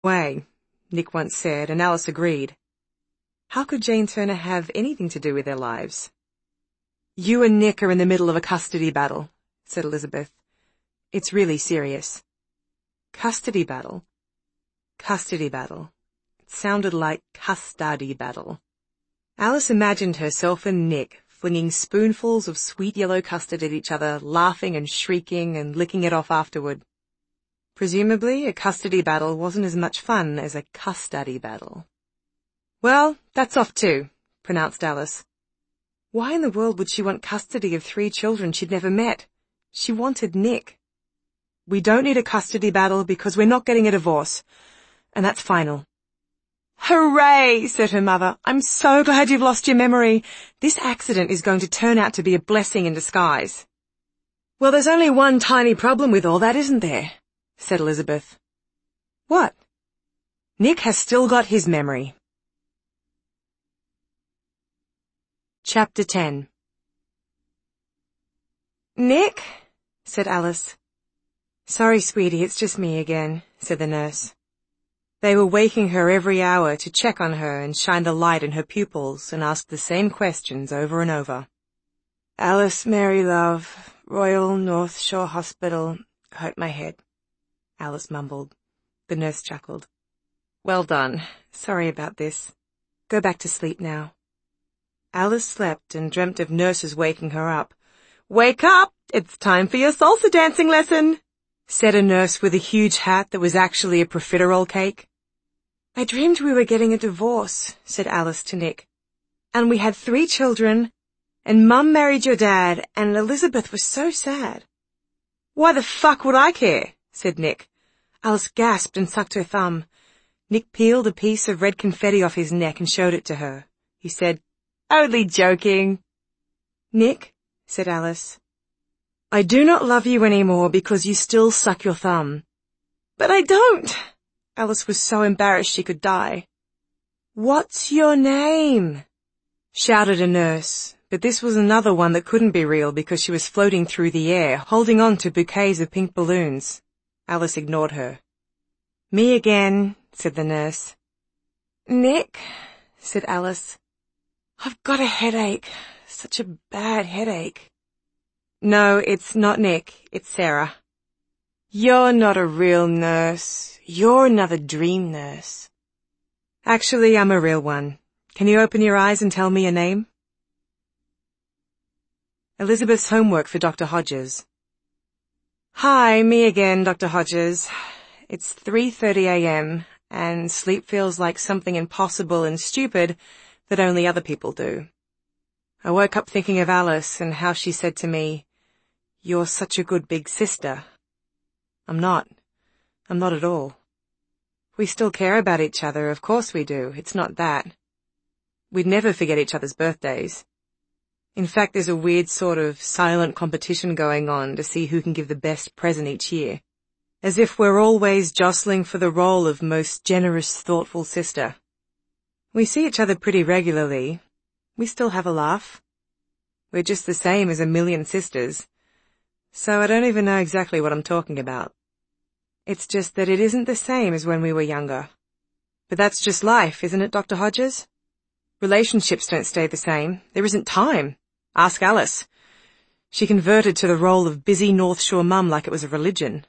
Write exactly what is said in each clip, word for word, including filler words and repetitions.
way, Nick once said, and Alice agreed. How could Jane Turner have anything to do with their lives? You and Nick are in the middle of a custody battle, said Elizabeth. It's really serious. Custody battle? Custody battle. It sounded like custody battle. Alice imagined herself and Nick flinging spoonfuls of sweet yellow custard at each other, laughing and shrieking and licking it off afterward. Presumably, a custody battle wasn't as much fun as a custody battle. Well, that's off too, pronounced Alice. Why in the world would she want custody of three children she'd never met? She wanted Nick. We don't need a custody battle because we're not getting a divorce, and that's final. Hooray, said her mother. I'm so glad you've lost your memory. This accident is going to turn out to be a blessing in disguise. Well, there's only one tiny problem with all that, isn't there? Said Elizabeth. What? Nick has still got his memory. Chapter ten. Nick, said Alice. Sorry, sweetie, it's just me again, said the nurse. They were waking her every hour to check on her and shine the light in her pupils and ask the same questions over and over. Alice Mary Love, Royal North Shore Hospital, hurt my head. Alice mumbled. The nurse chuckled. Well done. Sorry about this. Go back to sleep now. Alice slept and dreamt of nurses waking her up. Wake up! It's time for your salsa dancing lesson, said a nurse with a huge hat that was actually a profiterole cake. I dreamed we were getting a divorce, said Alice to Nick. And we had three children, and Mum married your dad, and Elizabeth was so sad. Why the fuck would I care? Said Nick. Alice gasped and sucked her thumb. Nick peeled a piece of red confetti off his neck and showed it to her. He said, Only joking. Nick, said Alice, I do not love you anymore because you still suck your thumb. But I don't. Alice was so embarrassed she could die. What's your name? Shouted a nurse, but this was another one that couldn't be real because she was floating through the air, holding on to bouquets of pink balloons. Alice ignored her. Me again, said the nurse. Nick, said Alice. I've got a headache. Such a bad headache. No, it's not Nick. It's Sarah. You're not a real nurse. You're another dream nurse. Actually, I'm a real one. Can you open your eyes and tell me your name? Elizabeth's homework for Doctor Hodges. Hi, me again, Doctor Hodges. It's three thirty a m and sleep feels like something impossible and stupid that only other people do. I woke up thinking of Alice and how she said to me, You're such a good big sister. I'm not. I'm not at all. We still care about each other, of course we do. It's not that. We'd never forget each other's birthdays. In fact, there's a weird sort of silent competition going on to see who can give the best present each year, as if we're always jostling for the role of most generous, thoughtful sister. We see each other pretty regularly. We still have a laugh. We're just the same as a million sisters, so I don't even know exactly what I'm talking about. It's just that it isn't the same as when we were younger. But that's just life, isn't it, Doctor Hodges? Relationships don't stay the same. There isn't time. Ask Alice. She converted to the role of busy North Shore mum like it was a religion.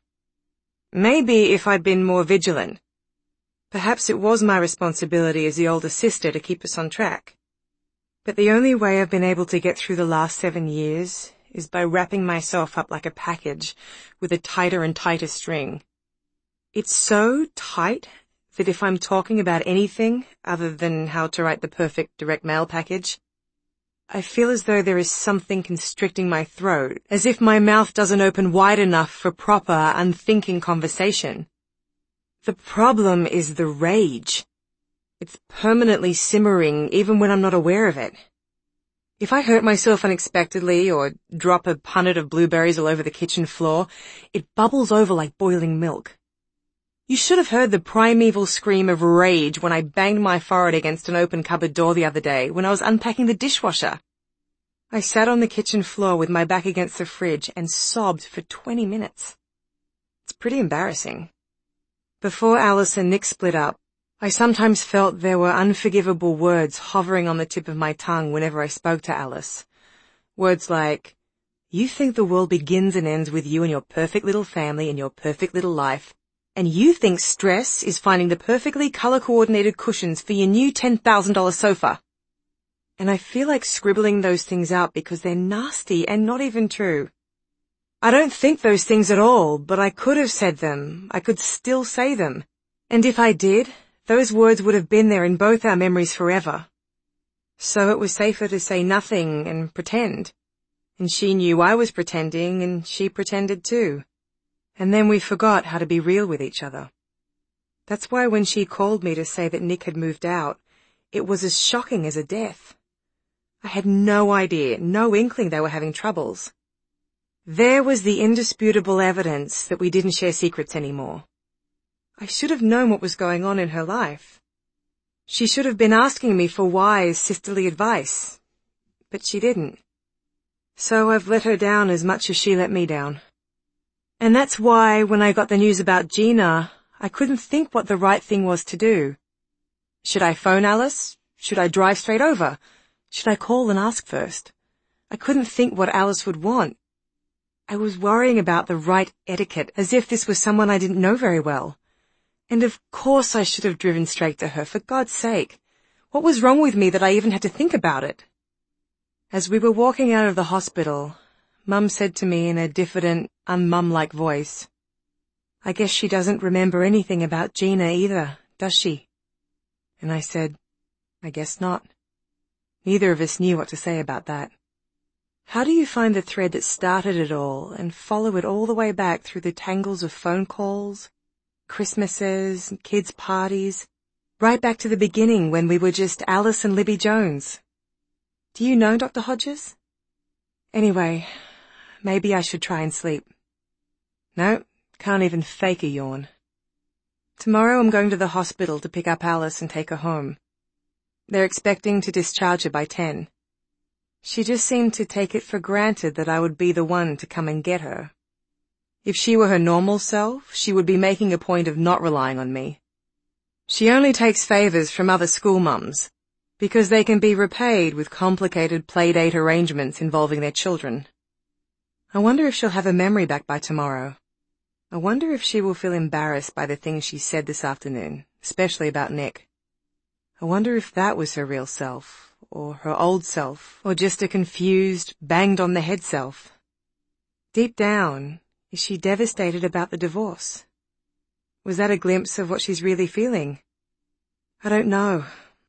Maybe if I'd been more vigilant. Perhaps it was my responsibility as the older sister to keep us on track. But the only way I've been able to get through the last seven years is by wrapping myself up like a package with a tighter and tighter string. It's so tight that if I'm talking about anything other than how to write the perfect direct mail package, I feel as though there is something constricting my throat, as if my mouth doesn't open wide enough for proper, unthinking conversation. The problem is the rage. It's permanently simmering even when I'm not aware of it. If I hurt myself unexpectedly or drop a punnet of blueberries all over the kitchen floor, it bubbles over like boiling milk. You should have heard the primeval scream of rage when I banged my forehead against an open cupboard door the other day when I was unpacking the dishwasher. I sat on the kitchen floor with my back against the fridge and sobbed for twenty minutes. It's pretty embarrassing. Before Alice and Nick split up, I sometimes felt there were unforgivable words hovering on the tip of my tongue whenever I spoke to Alice. Words like, "You think the world begins and ends with you and your perfect little family and your perfect little life, and you think stress is finding the perfectly color-coordinated cushions for your new ten thousand dollars sofa." And I feel like scribbling those things out because they're nasty and not even true. I don't think those things at all, but I could have said them. I could still say them. And if I did, those words would have been there in both our memories forever. So it was safer to say nothing and pretend. And she knew I was pretending, and she pretended too. And then we forgot how to be real with each other. That's why when she called me to say that Nick had moved out, it was as shocking as a death. I had no idea, no inkling they were having troubles. There was the indisputable evidence that we didn't share secrets anymore. I should have known what was going on in her life. She should have been asking me for wise, sisterly advice, but she didn't. So I've let her down as much as she let me down. And that's why when I got the news about Gina, I couldn't think what the right thing was to do. Should I phone Alice? Should I drive straight over? Should I call and ask first? I couldn't think what Alice would want. I was worrying about the right etiquette, as if this was someone I didn't know very well. And of course I should have driven straight to her, for God's sake. What was wrong with me that I even had to think about it? As we were walking out of the hospital, Mum said to me in a diffident, un-mum-like voice, "I guess she doesn't remember anything about Gina either, does she?" And I said, "I guess not." Neither of us knew what to say about that. How do you find the thread that started it all and follow it all the way back through the tangles of phone calls, Christmases, kids' parties, right back to the beginning when we were just Alice and Libby Jones? Do you know, Doctor Hodges? Anyway, maybe I should try and sleep. No, can't even fake a yawn. Tomorrow I'm going to the hospital to pick up Alice and take her home. They're expecting to discharge her by ten. She just seemed to take it for granted that I would be the one to come and get her. If she were her normal self, she would be making a point of not relying on me. She only takes favours from other school mums, because they can be repaid with complicated playdate arrangements involving their children. I wonder if she'll have her memory back by tomorrow. I wonder if she will feel embarrassed by the things she said this afternoon, especially about Nick. I wonder if that was her real self, or her old self, or just a confused, banged-on-the-head self. Deep down, is she devastated about the divorce? Was that a glimpse of what she's really feeling? I don't know.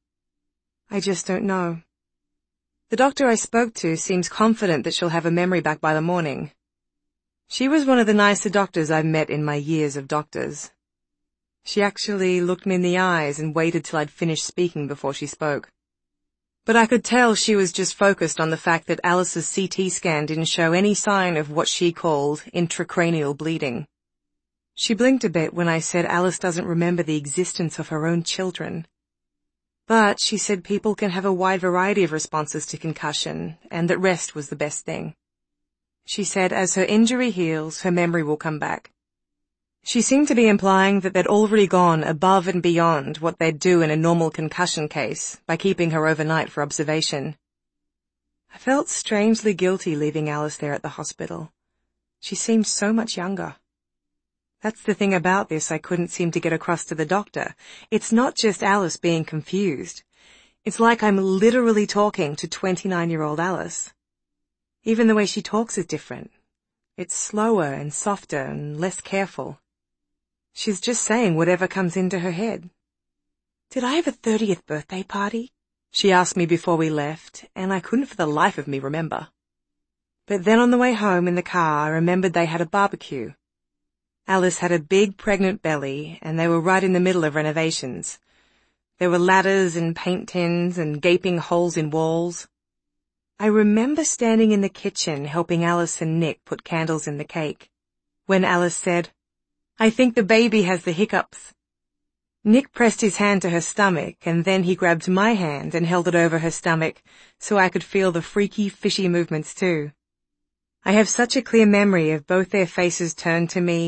I just don't know. The doctor I spoke to seems confident that she'll have her memory back by the morning. She was one of the nicer doctors I've met in my years of doctors. She actually looked me in the eyes and waited till I'd finished speaking before she spoke. But I could tell she was just focused on the fact that Alice's C T scan didn't show any sign of what she called intracranial bleeding. She blinked a bit when I said Alice doesn't remember the existence of her own children. But she said people can have a wide variety of responses to concussion, and that rest was the best thing. She said as her injury heals, her memory will come back. She seemed to be implying that they'd already gone above and beyond what they'd do in a normal concussion case by keeping her overnight for observation. I felt strangely guilty leaving Alice there at the hospital. She seemed so much younger. That's the thing about this I couldn't seem to get across to the doctor. It's not just Alice being confused. It's like I'm literally talking to twenty-nine-year-old Alice. Even the way she talks is different. It's slower and softer and less careful. She's just saying whatever comes into her head. "Did I have a thirtieth birthday party?" she asked me before we left, and I couldn't for the life of me remember. But then on the way home in the car, I remembered they had a barbecue. Alice had a big pregnant belly, and they were right in the middle of renovations. There were ladders and paint tins and gaping holes in walls. I remember standing in the kitchen helping Alice and Nick put candles in the cake, when Alice said, "I think the baby has the hiccups." Nick pressed his hand to her stomach, and then he grabbed my hand and held it over her stomach so I could feel the freaky, fishy movements too. I have such a clear memory of both their faces turned to me,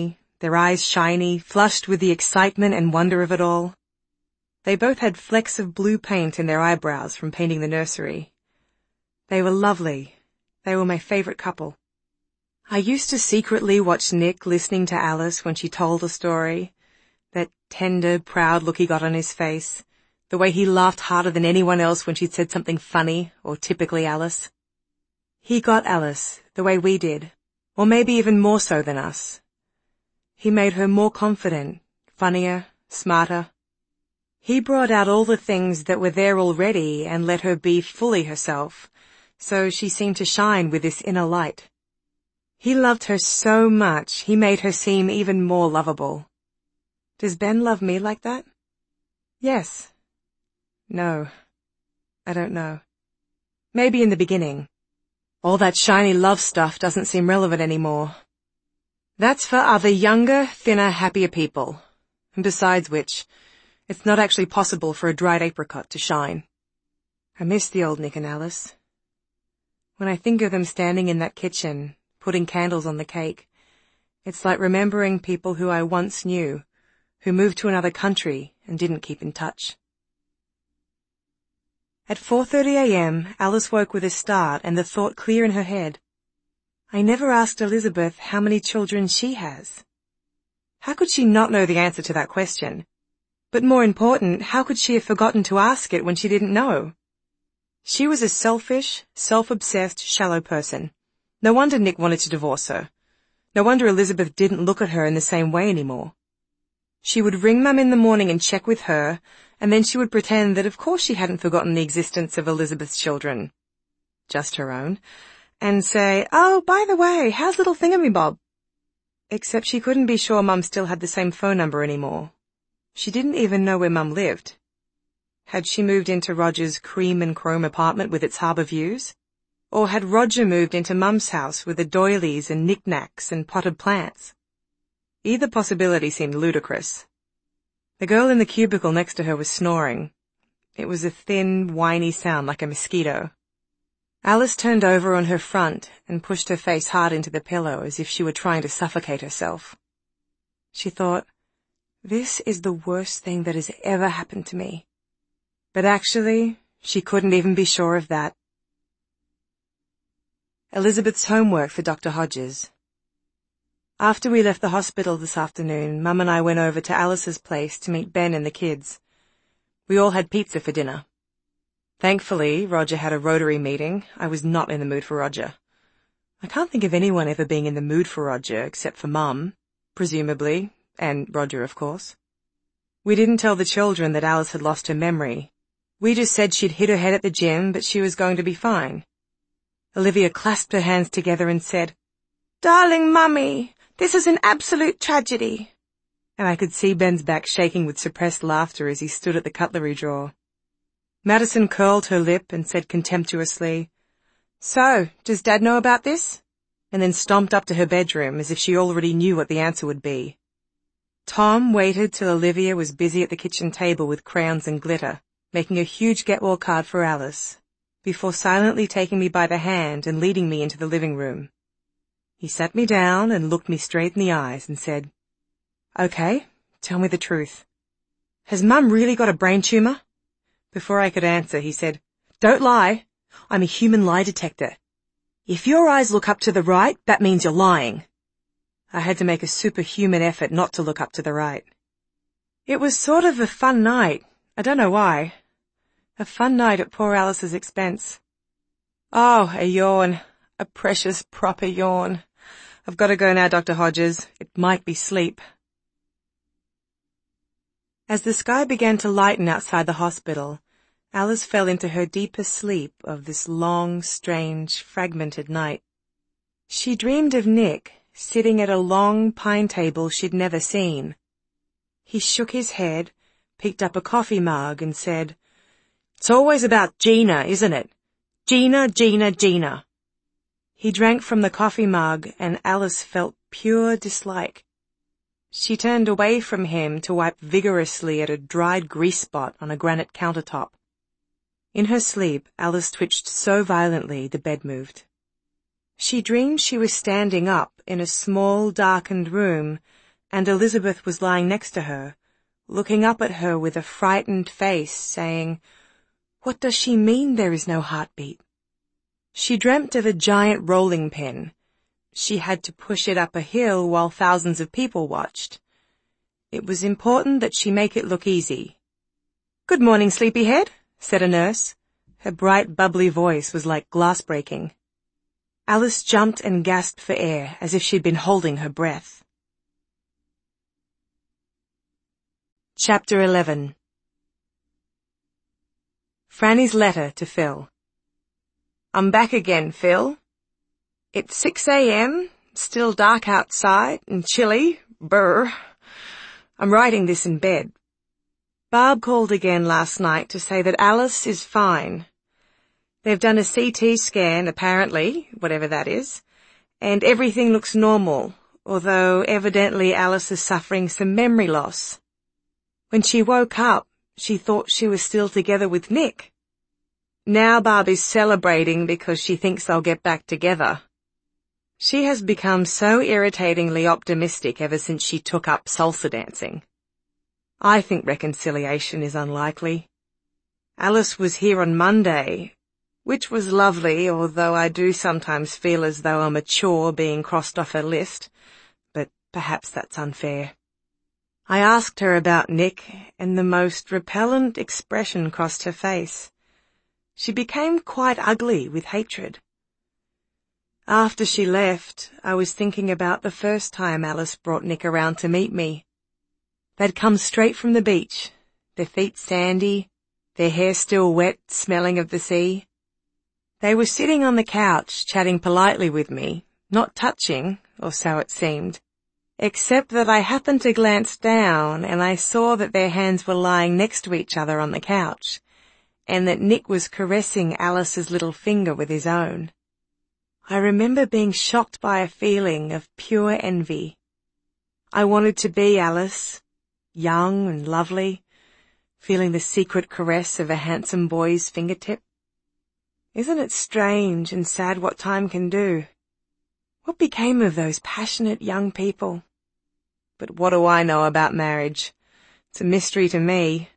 their eyes shiny, flushed with the excitement and wonder of it all. They both had flecks of blue paint in their eyebrows from painting the nursery. They were lovely. They were my favorite couple. I used to secretly watch Nick listening to Alice when she told a story. That tender, proud look he got on his face. The way he laughed harder than anyone else when she'd said something funny or typically Alice. He got Alice the way we did, or maybe even more so than us. He made her more confident, funnier, smarter. He brought out all the things that were there already and let her be fully herself, so she seemed to shine with this inner light. He loved her so much, he made her seem even more lovable. Does Ben love me like that? Yes. No. I don't know. Maybe in the beginning. All that shiny love stuff doesn't seem relevant anymore. That's for other younger, thinner, happier people. And besides which, it's not actually possible for a dried apricot to shine. I miss the old Nick and Alice. When I think of them standing in that kitchen, putting candles on the cake, it's like remembering people who I once knew, who moved to another country and didn't keep in touch. At four thirty a m, Alice woke with a start and the thought clear in her head. I never asked Elizabeth how many children she has. How could she not know the answer to that question? But more important, how could she have forgotten to ask it when she didn't know? She was a selfish, self-obsessed, shallow person. No wonder Nick wanted to divorce her. No wonder Elizabeth didn't look at her in the same way anymore. She would ring Mum in the morning and check with her, and then she would pretend that of course she hadn't forgotten the existence of Elizabeth's children. Just her own. And say, oh, by the way, how's little Thingamabob? Except she couldn't be sure Mum still had the same phone number anymore. She didn't even know where Mum lived. Had she moved into Roger's cream and chrome apartment with its harbour views? Or had Roger moved into Mum's house with the doilies and knickknacks and potted plants? Either possibility seemed ludicrous. The girl in the cubicle next to her was snoring. It was a thin, whiny sound like a mosquito. Alice turned over on her front and pushed her face hard into the pillow as if she were trying to suffocate herself. She thought, this is the worst thing that has ever happened to me. But actually, she couldn't even be sure of that. Elizabeth's homework for Doctor Hodges. After we left the hospital this afternoon, Mum and I went over to Alice's place to meet Ben and the kids. We all had pizza for dinner. Thankfully, Roger had a Rotary meeting. I was not in the mood for Roger. I can't think of anyone ever being in the mood for Roger except for Mum, presumably, and Roger, of course. We didn't tell the children that Alice had lost her memory. We just said she'd hit her head at the gym, but she was going to be fine. Olivia clasped her hands together and said, Darling Mummy, this is an absolute tragedy. And I could see Ben's back shaking with suppressed laughter as he stood at the cutlery drawer. Madison curled her lip and said contemptuously, So, does Dad know about this? And then stomped up to her bedroom as if she already knew what the answer would be. Tom waited till Olivia was busy at the kitchen table with crayons and glitter, making a huge get-well card for Alice, before silently taking me by the hand and leading me into the living room. He sat me down and looked me straight in the eyes and said, Okay, tell me the truth. Has Mum really got a brain tumour? Before I could answer, he said, Don't lie. I'm a human lie detector. If your eyes look up to the right, that means you're lying. I had to make a superhuman effort not to look up to the right. It was sort of a fun night. I don't know why. A fun night at poor Alice's expense. Oh, a yawn. A precious, proper yawn. I've got to go now, Doctor Hodges. It might be sleep. As the sky began to lighten outside the hospital, Alice fell into her deepest sleep of this long, strange, fragmented night. She dreamed of Nick sitting at a long pine table she'd never seen. He shook his head, picked up a coffee mug and said, It's always about Gina, isn't it? Gina, Gina, Gina. He drank from the coffee mug and Alice felt pure dislike. She turned away from him to wipe vigorously at a dried grease spot on a granite countertop. In her sleep, Alice twitched so violently the bed moved. She dreamed she was standing up in a small, darkened room and Elizabeth was lying next to her, looking up at her with a frightened face, saying, "What does she mean there is no heartbeat?" She dreamt of a giant rolling pin. She had to push it up a hill while thousands of people watched. It was important that she make it look easy. "Good morning, sleepyhead," said a nurse. Her bright, bubbly voice was like glass breaking. Alice jumped and gasped for air, as if she'd been holding her breath. Chapter eleven. Franny's letter to Phil. I'm back again, Phil. It's six a.m., still dark outside and chilly. Brr. I'm writing this in bed. Barb called again last night to say that Alice is fine. They've done a C T scan, apparently, whatever that is, and everything looks normal, although evidently Alice is suffering some memory loss. When she woke up, she thought she was still together with Nick. Now Barb is celebrating because she thinks they'll get back together. She has become so irritatingly optimistic ever since she took up salsa dancing. I think reconciliation is unlikely. Alice was here on Monday, which was lovely, although I do sometimes feel as though I'm a chore being crossed off her list, but perhaps that's unfair. I asked her about Nick, and the most repellent expression crossed her face. She became quite ugly with hatred. After she left, I was thinking about the first time Alice brought Nick around to meet me. They'd come straight from the beach, their feet sandy, their hair still wet, smelling of the sea. They were sitting on the couch, chatting politely with me, not touching, or so it seemed, except that I happened to glance down and I saw that their hands were lying next to each other on the couch, and that Nick was caressing Alice's little finger with his own. I remember being shocked by a feeling of pure envy. I wanted to be Alice, young and lovely, feeling the secret caress of a handsome boy's fingertip. Isn't it strange and sad what time can do? What became of those passionate young people? But what do I know about marriage? It's a mystery to me.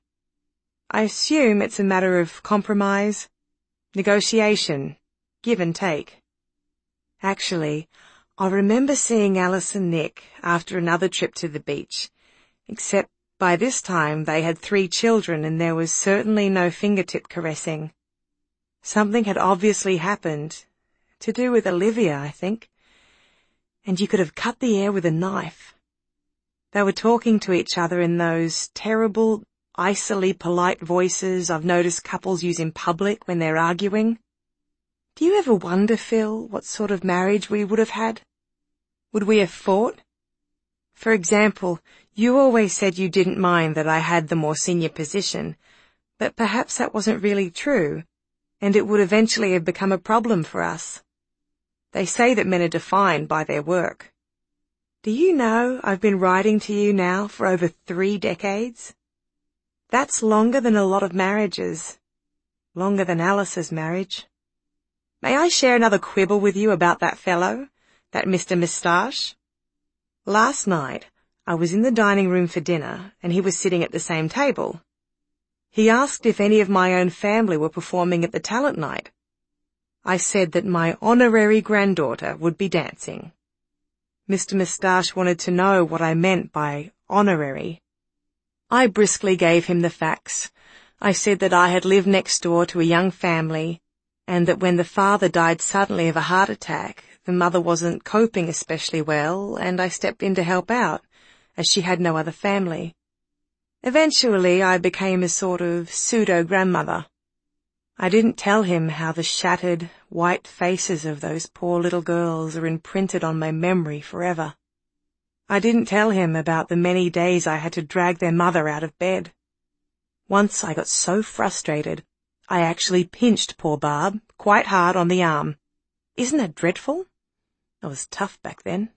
I assume it's a matter of compromise, negotiation, give and take. Actually, I remember seeing Alice and Nick after another trip to the beach, except by this time they had three children and there was certainly no fingertip caressing. Something had obviously happened, to do with Olivia, I think, and you could have cut the air with a knife. They were talking to each other in those terrible, icily polite voices I've noticed couples use in public when they're arguing. Do you ever wonder, Phil, what sort of marriage we would have had? Would we have fought? For example, you always said you didn't mind that I had the more senior position, but perhaps that wasn't really true, and it would eventually have become a problem for us. They say that men are defined by their work. Do you know I've been writing to you now for over three decades? That's longer than a lot of marriages. Longer than Alice's marriage. May I share another quibble with you about that fellow, that Mister Moustache? Last night, I was in the dining room for dinner, and he was sitting at the same table. He asked if any of my own family were performing at the talent night. I said that my honorary granddaughter would be dancing. Mister Moustache wanted to know what I meant by honorary. I briskly gave him the facts. I said that I had lived next door to a young family, and that when the father died suddenly of a heart attack, the mother wasn't coping especially well, and I stepped in to help out, as she had no other family. Eventually, I became a sort of pseudo-grandmother. I didn't tell him how the shattered, white faces of those poor little girls are imprinted on my memory forever. I didn't tell him about the many days I had to drag their mother out of bed. Once I got so frustrated, I actually pinched poor Barb quite hard on the arm. Isn't that dreadful? I was tough back then.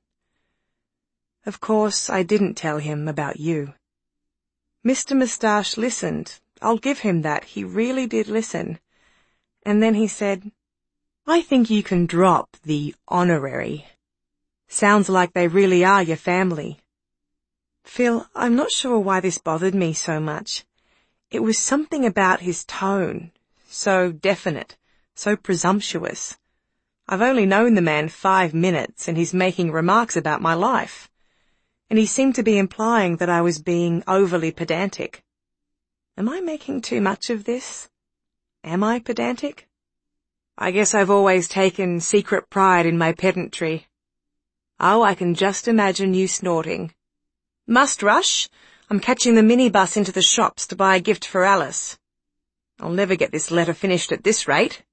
Of course, I didn't tell him about you. Mister Moustache listened. I'll give him that. He really did listen. And then he said, I think you can drop the honorary. Sounds like they really are your family. Phil, I'm not sure why this bothered me so much. It was something about his tone. So definite, so presumptuous. I've only known the man five minutes and he's making remarks about my life. And he seemed to be implying that I was being overly pedantic. Am I making too much of this? Am I pedantic? I guess I've always taken secret pride in my pedantry. Oh, I can just imagine you snorting. Must rush? I'm catching the minibus into the shops to buy a gift for Alice. I'll never get this letter finished at this rate.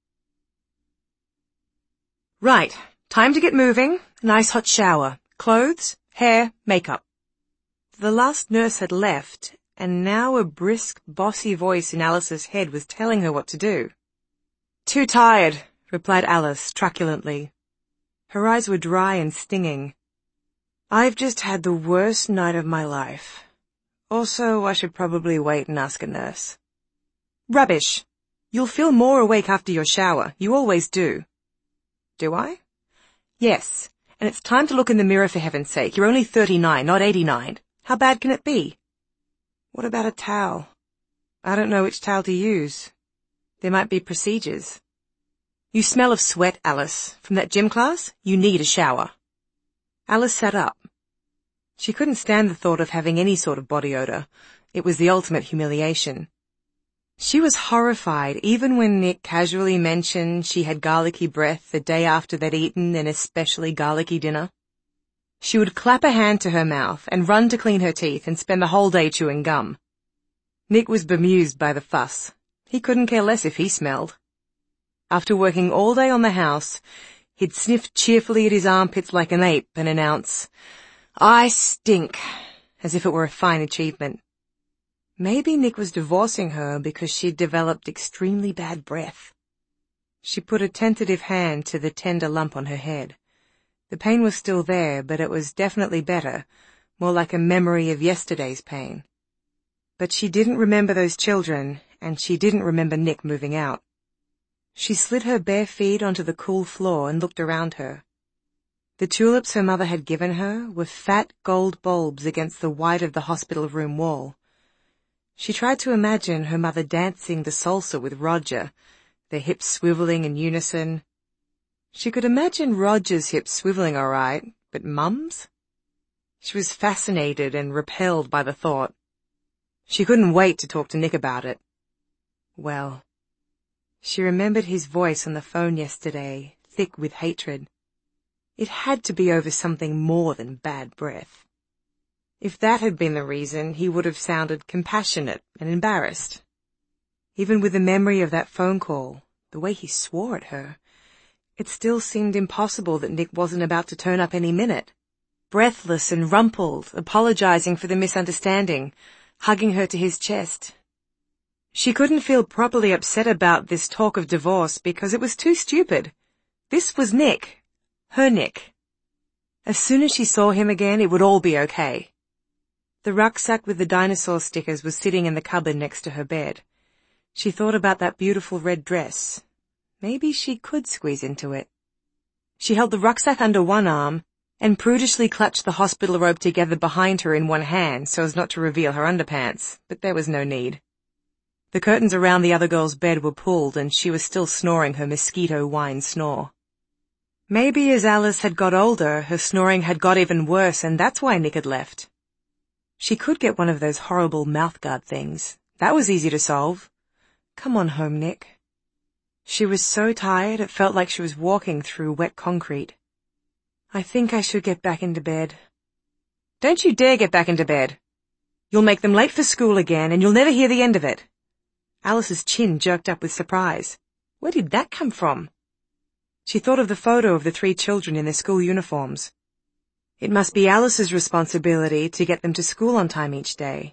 Right, time to get moving. Nice hot shower. Clothes, hair, makeup. The last nurse had left, and now a brisk, bossy voice in Alice's head was telling her what to do. Too tired, replied Alice truculently. Her eyes were dry and stinging. I've just had the worst night of my life. Also, I should probably wait and ask a nurse. Rubbish. You'll feel more awake after your shower. You always do. Do I? Yes, and it's time to look in the mirror for heaven's sake. You're only thirty-nine, not eighty-nine. How bad can it be? What about a towel? I don't know which towel to use. There might be procedures. You smell of sweat, Alice. From that gym class, you need a shower. Alice sat up. She couldn't stand the thought of having any sort of body odor. It was the ultimate humiliation. She was horrified even when Nick casually mentioned she had garlicky breath the day after they'd eaten an especially garlicky dinner. She would clap a hand to her mouth and run to clean her teeth and spend the whole day chewing gum. Nick was bemused by the fuss. He couldn't care less if he smelled. After working all day on the house, he'd sniff cheerfully at his armpits like an ape and announce, I stink, as if it were a fine achievement. Maybe Nick was divorcing her because she'd developed extremely bad breath. She put a tentative hand to the tender lump on her head. The pain was still there, but it was definitely better, more like a memory of yesterday's pain. But she didn't remember those children, and she didn't remember Nick moving out. She slid her bare feet onto the cool floor and looked around her. The tulips her mother had given her were fat gold bulbs against the white of the hospital room wall. She tried to imagine her mother dancing the salsa with Roger, their hips swiveling in unison. She could imagine Roger's hips swiveling all right, but Mum's? She was fascinated and repelled by the thought. She couldn't wait to talk to Nick about it. Well, she remembered his voice on the phone yesterday, thick with hatred. It had to be over something more than bad breath. If that had been the reason, he would have sounded compassionate and embarrassed. Even with the memory of that phone call, the way he swore at her, it still seemed impossible that Nick wasn't about to turn up any minute. Breathless and rumpled, apologizing for the misunderstanding, hugging her to his chest. She couldn't feel properly upset about this talk of divorce because it was too stupid. This was Nick. Her Nick. As soon as she saw him again, it would all be okay. The rucksack with the dinosaur stickers was sitting in the cupboard next to her bed. She thought about that beautiful red dress. Maybe she could squeeze into it. She held the rucksack under one arm and prudishly clutched the hospital robe together behind her in one hand so as not to reveal her underpants, but there was no need. The curtains around the other girl's bed were pulled and she was still snoring her mosquito whine snore. Maybe as Alice had got older, her snoring had got even worse and that's why Nick had left. She could get one of those horrible mouthguard things. That was easy to solve. Come on home, Nick. She was so tired it felt like she was walking through wet concrete. I think I should get back into bed. Don't you dare get back into bed. You'll make them late for school again and you'll never hear the end of it. Alice's chin jerked up with surprise. Where did that come from? She thought of the photo of the three children in their school uniforms. It must be Alice's responsibility to get them to school on time each day.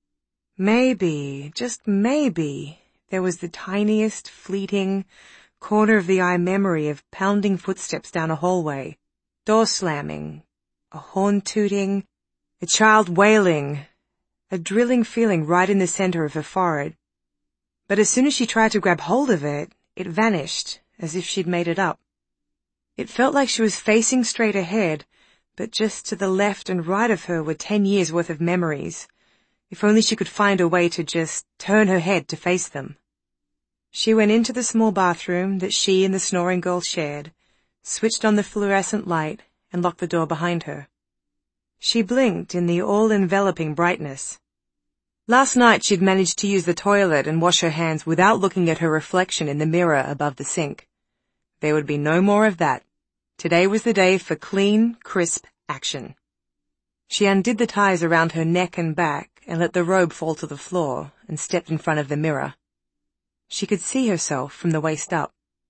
Maybe, just maybe, there was the tiniest, fleeting, corner-of-the-eye memory of pounding footsteps down a hallway, door slamming, a horn tooting, a child wailing, a drilling feeling right in the center of her forehead. But as soon as she tried to grab hold of it, it vanished, as if she'd made it up. It felt like she was facing straight ahead, but just to the left and right of her were ten years' worth of memories. If only she could find a way to just turn her head to face them. She went into the small bathroom that she and the snoring girl shared, switched on the fluorescent light, and locked the door behind her. She blinked in the all-enveloping brightness. Last night she'd managed to use the toilet and wash her hands without looking at her reflection in the mirror above the sink. There would be no more of that. Today was the day for clean, crisp action. She undid the ties around her neck and back and let the robe fall to the floor and stepped in front of the mirror. She could see herself from the waist up.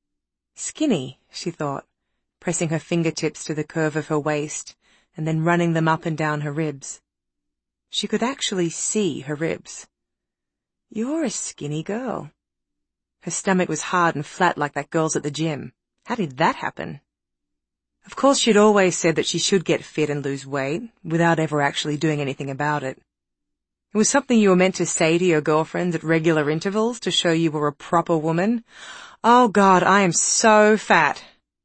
Skinny, she thought, pressing her fingertips to the curve of her waist and then running them up and down her ribs. She could actually see her ribs. You're a skinny girl. Her stomach was hard and flat like that girl's at the gym. How did that happen? Of course, she'd always said that she should get fit and lose weight, without ever actually doing anything about it. It was something you were meant to say to your girlfriends at regular intervals to show you were a proper woman. Oh God, I am so fat.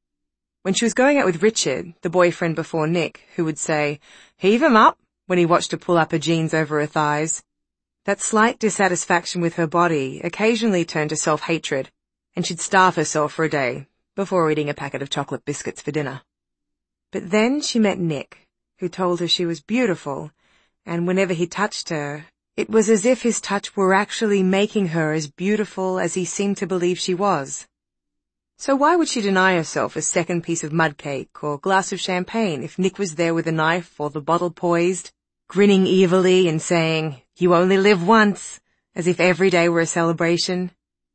When she was going out with Richard, the boyfriend before Nick, who would say, "Heave 'em up," when he watched her pull up her jeans over her thighs, that slight dissatisfaction with her body occasionally turned to self-hatred, and she'd starve herself for a day before eating a packet of chocolate biscuits for dinner. But then she met Nick, who told her she was beautiful, and whenever he touched her, it was as if his touch were actually making her as beautiful as he seemed to believe she was. So why would she deny herself a second piece of mud cake or glass of champagne if Nick was there with a knife or the bottle poised, grinning evilly and saying, "You only live once," as if every day were a celebration?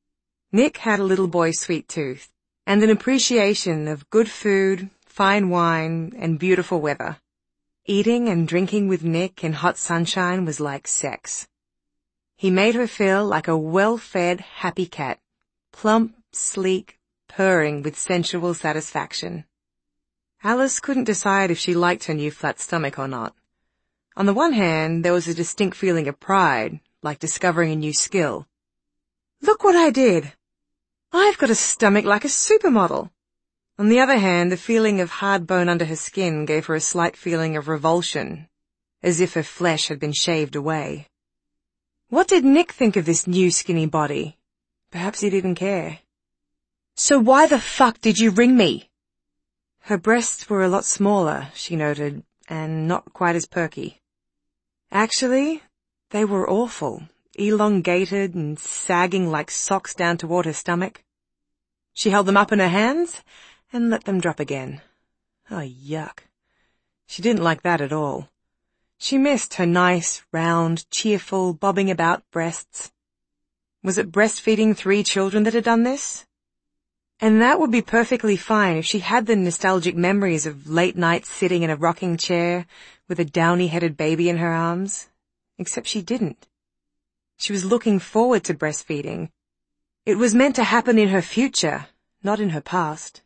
Nick had a little boy's sweet tooth and an appreciation of good food, fine wine, and beautiful weather. Eating and drinking with Nick in hot sunshine was like sex. He made her feel like a well-fed, happy cat, plump, sleek, purring with sensual satisfaction. Alice couldn't decide if she liked her new flat stomach or not. On the one hand, there was a distinct feeling of pride, like discovering a new skill. Look what I did! I've got a stomach like a supermodel. On the other hand, the feeling of hard bone under her skin gave her a slight feeling of revulsion, as if her flesh had been shaved away. What did Nick think of this new skinny body? Perhaps he didn't care. "So why the fuck did you ring me?" Her breasts were a lot smaller, she noted, and not quite as perky. Actually, they were awful, elongated and sagging like socks down toward her stomach. She held them up in her hands and let them drop again. Oh, yuck. She didn't like that at all. She missed her nice, round, cheerful, bobbing about breasts. Was it breastfeeding three children that had done this? And that would be perfectly fine if she had the nostalgic memories of late nights sitting in a rocking chair with a downy-headed baby in her arms. Except she didn't. She was looking forward to breastfeeding. It was meant to happen in her future, not in her past.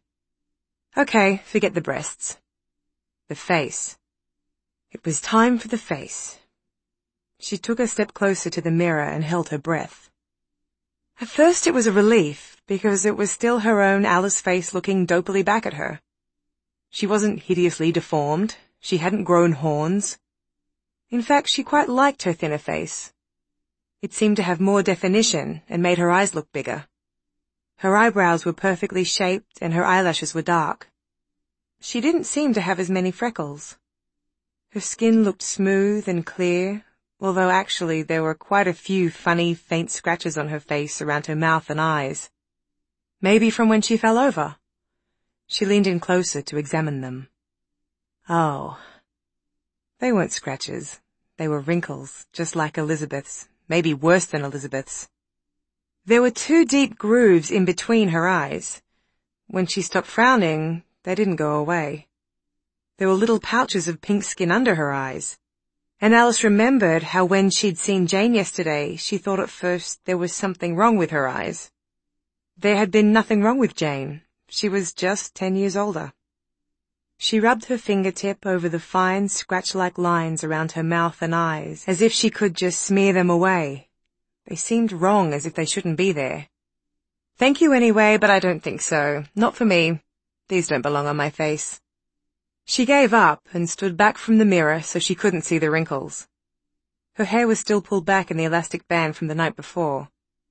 Okay, forget the breasts. The face. It was time for the face. She took a step closer to the mirror and held her breath. At first it was a relief, because it was still her own Alice face looking dopily back at her. She wasn't hideously deformed. She hadn't grown horns. In fact, she quite liked her thinner face. It seemed to have more definition and made her eyes look bigger. Her eyebrows were perfectly shaped and her eyelashes were dark. She didn't seem to have as many freckles. Her skin looked smooth and clear, although actually there were quite a few funny, faint scratches on her face around her mouth and eyes. Maybe from when she fell over. She leaned in closer to examine them. Oh. They weren't scratches. They were wrinkles, just like Elizabeth's, maybe worse than Elizabeth's. There were two deep grooves in between her eyes. When she stopped frowning, they didn't go away. There were little pouches of pink skin under her eyes. And Alice remembered how when she'd seen Jane yesterday, she thought at first there was something wrong with her eyes. There had been nothing wrong with Jane. She was just ten years older. She rubbed her fingertip over the fine, scratch-like lines around her mouth and eyes, as if she could just smear them away. They seemed wrong, as if they shouldn't be there. "Thank you anyway, but I don't think so. Not for me. These don't belong on my face." She gave up and stood back from the mirror so she couldn't see the wrinkles. Her hair was still pulled back in the elastic band from the night before.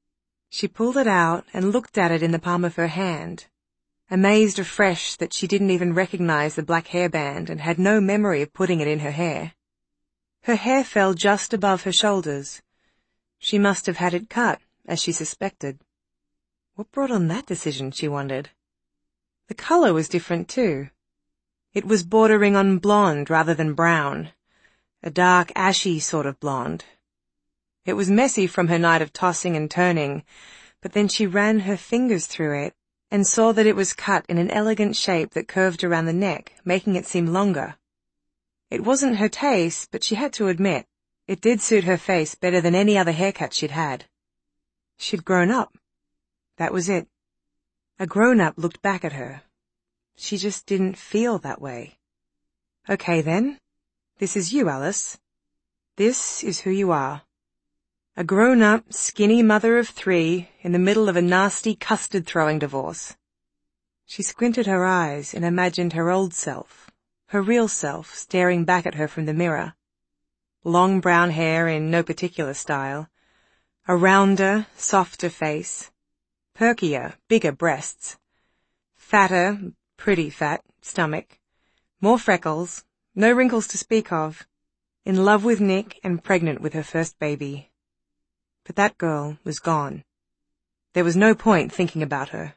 She pulled it out and looked at it in the palm of her hand, amazed afresh that she didn't even recognize the black hairband and had no memory of putting it in her hair. Her hair fell just above her shoulders. She must have had it cut, as she suspected. What brought on that decision, she wondered. The color was different too. It was bordering on blonde rather than brown, a dark ashy sort of blonde. It was messy from her night of tossing and turning, but then she ran her fingers through it and saw that it was cut in an elegant shape that curved around the neck, making it seem longer. It wasn't her taste, but she had to admit, it did suit her face better than any other haircut she'd had. She'd grown up. That was it. A grown-up looked back at her. She just didn't feel that way. Okay then, this is you, Alice. This is who you are. A grown-up, skinny mother of three in the middle of a nasty custard-throwing divorce. She squinted her eyes and imagined her old self, her real self, staring back at her from the mirror. Long brown hair in no particular style, a rounder, softer face, perkier, bigger breasts, fatter, pretty fat stomach, more freckles, no wrinkles to speak of, in love with Nick and pregnant with her first baby. But that girl was gone. There was no point thinking about her.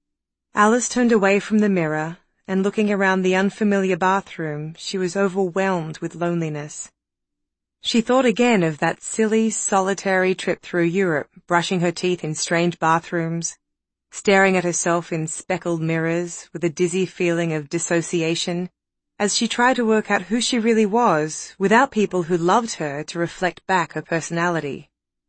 Alice turned away from the mirror, and looking around the unfamiliar bathroom, she was overwhelmed with loneliness. She thought again of that silly, solitary trip through Europe, brushing her teeth in strange bathrooms, staring at herself in speckled mirrors with a dizzy feeling of dissociation, as she tried to work out who she really was without people who loved her to reflect back her personality.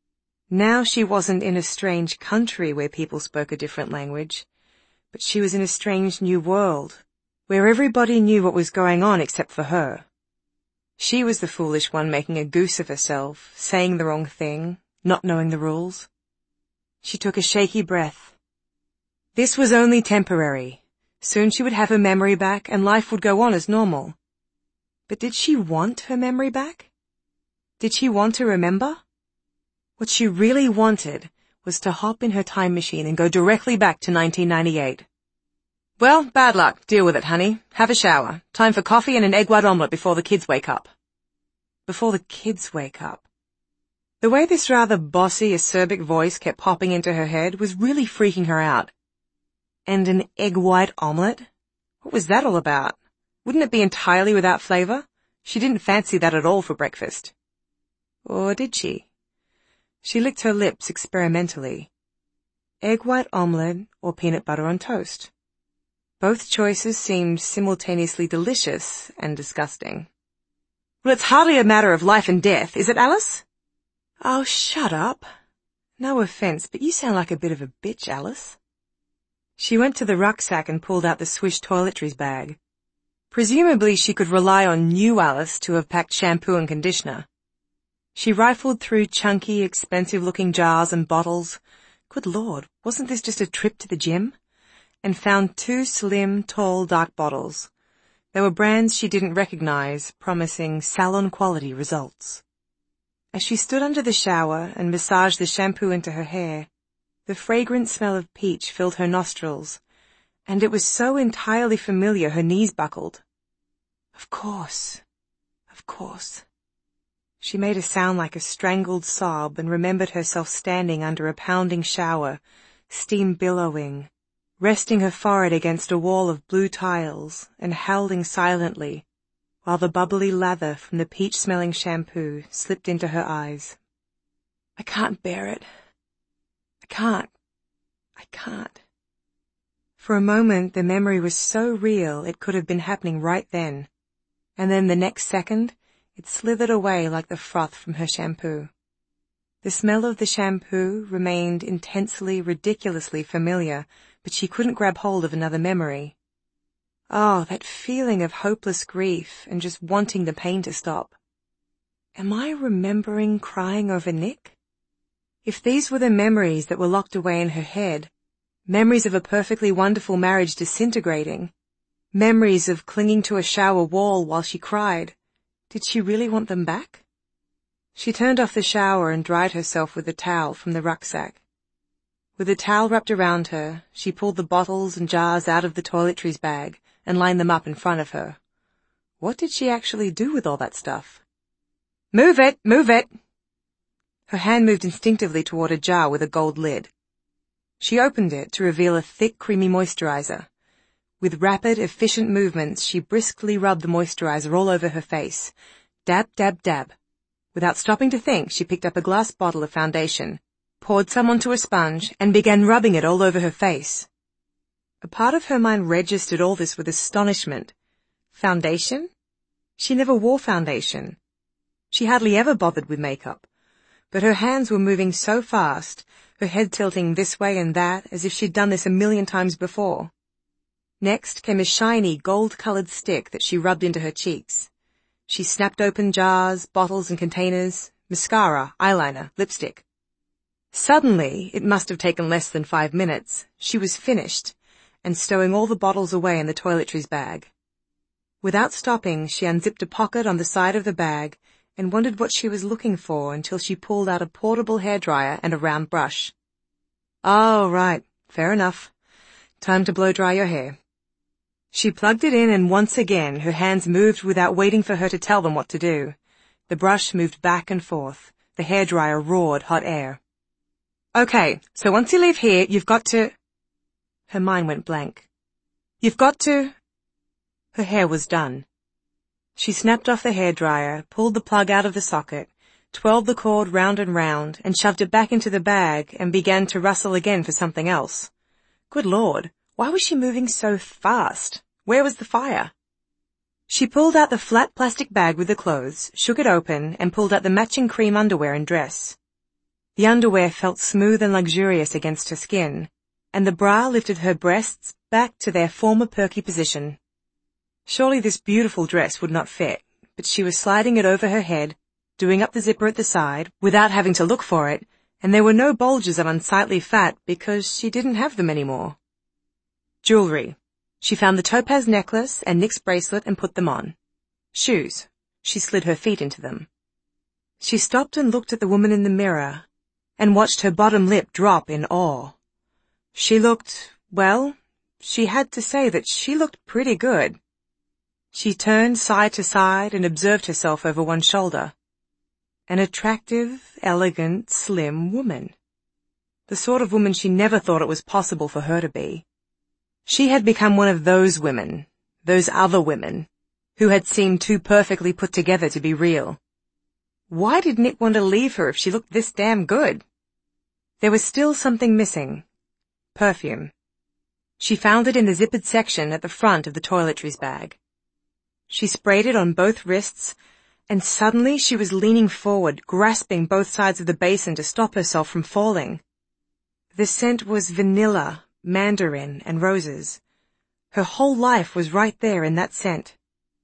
Now she wasn't in a strange country where people spoke a different language, but she was in a strange new world, where everybody knew what was going on except for her. She was the foolish one making a goose of herself, saying the wrong thing, not knowing the rules. She took a shaky breath. This was only temporary. Soon she would have her memory back and life would go on as normal. But did she want her memory back? Did she want to remember? What she really wanted was to hop in her time machine and go directly back to nineteen ninety-eight. Well, bad luck. Deal with it, honey. Have a shower. Time for coffee and an egg white omelette before the kids wake up. Before the kids wake up. The way this rather bossy, acerbic voice kept popping into her head was really freaking her out. And an egg white omelette? What was that all about? Wouldn't it be entirely without flavor? She didn't fancy that at all for breakfast. Or did she? She licked her lips experimentally. Egg white omelette or peanut butter on toast. Both choices seemed simultaneously delicious and disgusting. Well, it's hardly a matter of life and death, is it, Alice? Oh, shut up. No offense, but you sound like a bit of a bitch, Alice. She went to the rucksack and pulled out the Swish toiletries bag. Presumably she could rely on new Alice to have packed shampoo and conditioner. She rifled through chunky, expensive-looking jars and bottles. Good Lord, wasn't this just a trip to the gym? And found two slim, tall, dark bottles. They were brands she didn't recognize, promising salon-quality results. As she stood under the shower and massaged the shampoo into her hair, the fragrant smell of peach filled her nostrils, and it was so entirely familiar her knees buckled. Of course, of course. She made a sound like a strangled sob and remembered herself standing under a pounding shower, steam billowing, resting her forehead against a wall of blue tiles and howling silently, while the bubbly lather from the peach-smelling shampoo slipped into her eyes. I can't bear it. I can't. I can't. For a moment the memory was so real it could have been happening right then, and then the next second it slithered away like the froth from her shampoo. The smell of the shampoo remained intensely, ridiculously familiar, but she couldn't grab hold of another memory. Oh, that feeling of hopeless grief and just wanting the pain to stop. Am I remembering crying over Nick? If these were the memories that were locked away in her head, memories of a perfectly wonderful marriage disintegrating, Memories of clinging to a shower wall while she cried. Did she really want them back? She turned off the shower and dried herself with a towel from the rucksack. With the towel wrapped around her, she pulled the bottles and jars out of the toiletries bag and lined them up in front of her. What did she actually do with all that stuff? Move it! Move it! Her hand moved instinctively toward a jar with a gold lid. She opened it to reveal a thick, creamy moisturizer. With rapid, efficient movements, she briskly rubbed the moisturizer all over her face. Dab, dab, dab. Without stopping to think, she picked up a glass bottle of foundation, poured some onto a sponge, and began rubbing it all over her face. A part of her mind registered all this with astonishment. Foundation? She never wore foundation. She hardly ever bothered with makeup. But her hands were moving so fast, her head tilting this way and that, as if she'd done this a million times before. Next came a shiny, gold-colored stick that she rubbed into her cheeks. She snapped open jars, bottles and containers, mascara, eyeliner, lipstick. Suddenly, it must have taken less than five minutes, she was finished, and stowing all the bottles away in the toiletries bag. Without stopping, she unzipped a pocket on the side of the bag and wondered what she was looking for until she pulled out a portable hairdryer and a round brush. Oh, right, fair enough. Time to blow-dry your hair. She plugged it in and once again her hands moved without waiting for her to tell them what to do. The brush moved back and forth. The hairdryer roared hot air. Okay, so once you leave here, you've got to... Her mind went blank. You've got to... Her hair was done. She snapped off the hairdryer, pulled the plug out of the socket, twirled the cord round and round, and shoved it back into the bag and began to rustle again for something else. Good Lord, why was she moving so fast? Where was the fire? She pulled out the flat plastic bag with the clothes, shook it open, and pulled out the matching cream underwear and dress. The underwear felt smooth and luxurious against her skin, and the bra lifted her breasts back to their former perky position. Surely this beautiful dress would not fit, but she was sliding it over her head, doing up the zipper at the side, without having to look for it, and there were no bulges of unsightly fat because she didn't have them anymore. Jewelry. She found the topaz necklace and Nick's bracelet and put them on. Shoes. She slid her feet into them. She stopped and looked at the woman in the mirror and watched her bottom lip drop in awe. She looked, well, she had to say that she looked pretty good. She turned side to side and observed herself over one shoulder. An attractive, elegant, slim woman. The sort of woman she never thought it was possible for her to be. She had become one of those women, those other women, who had seemed too perfectly put together to be real. Why did Nick want to leave her if she looked this damn good? There was still something missing. Perfume. She found it in the zippered section at the front of the toiletries bag. She sprayed it on both wrists, and suddenly she was leaning forward, grasping both sides of the basin to stop herself from falling. The scent was vanilla, mandarin, and roses. Her whole life was right there in that scent.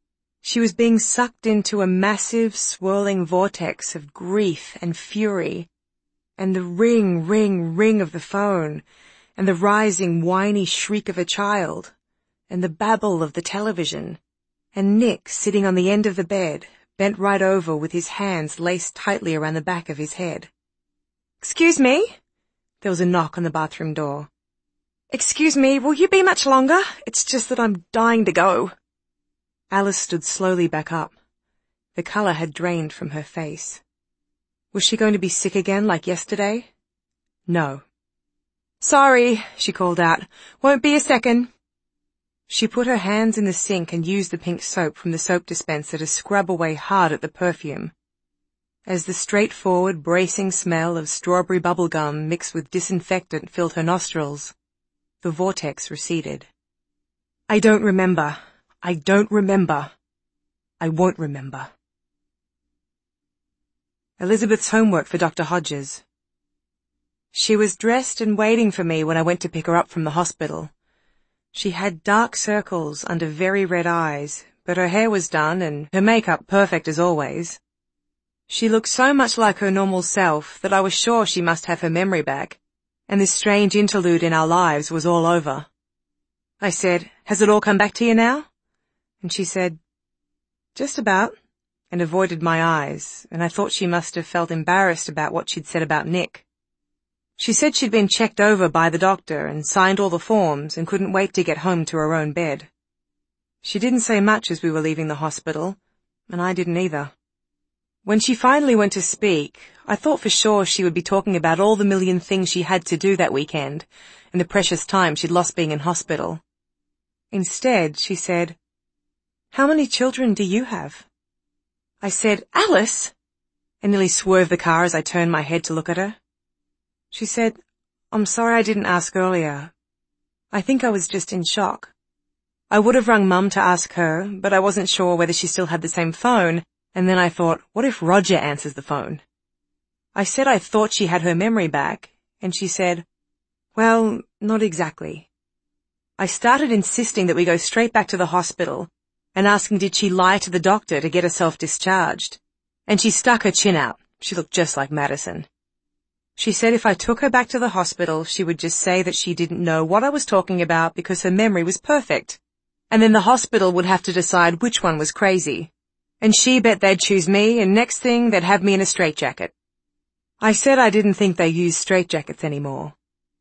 She was being sucked into a massive, swirling vortex of grief and fury, and the ring, ring, ring of the phone, and the rising, whiny shriek of a child, and the babble of the television, and Nick sitting on the end of the bed, bent right over with his hands laced tightly around the back of his head. "Excuse me?" There was a knock on the bathroom door. "Excuse me, will you be much longer? It's just that I'm dying to go." Alice stood slowly back up. The colour had drained from her face. Was she going to be sick again like yesterday? No. "Sorry," she called out. "Won't be a second." She put her hands in the sink and used the pink soap from the soap dispenser to scrub away hard at the perfume. As the straightforward, bracing smell of strawberry bubble gum mixed with disinfectant filled her nostrils, the vortex receded. "I don't remember. I don't remember. I won't remember." Elizabeth's homework for Doctor Hodges. She was dressed and waiting for me when I went to pick her up from the hospital. She had dark circles under very red eyes, but her hair was done and her makeup perfect as always. She looked so much like her normal self that I was sure she must have her memory back, and this strange interlude in our lives was all over. I said, Has it all come back to you now? And she said, just about, and avoided my eyes, and I thought she must have felt embarrassed about what she'd said about Nick. She said she'd been checked over by the doctor and signed all the forms and couldn't wait to get home to her own bed. She didn't say much as we were leaving the hospital, and I didn't either. When she finally went to speak, I thought for sure she would be talking about all the million things she had to do that weekend and the precious time she'd lost being in hospital. Instead, she said, "How many children do you have?" I said, "Alice!" and nearly swerved the car as I turned my head to look at her. She said, "I'm sorry I didn't ask earlier. I think I was just in shock. I would have rung Mum to ask her, but I wasn't sure whether she still had the same phone, and then I thought, what if Roger answers the phone?" I said I thought she had her memory back, and she said, "Well, not exactly." I started insisting that we go straight back to the hospital and asking did she lie to the doctor to get herself discharged, and she stuck her chin out. She looked just like Madison. She said if I took her back to the hospital, she would just say that she didn't know what I was talking about because her memory was perfect, and then the hospital would have to decide which one was crazy. And she bet they'd choose me, and next thing they'd have me in a straitjacket. I said I didn't think they used straitjackets anymore.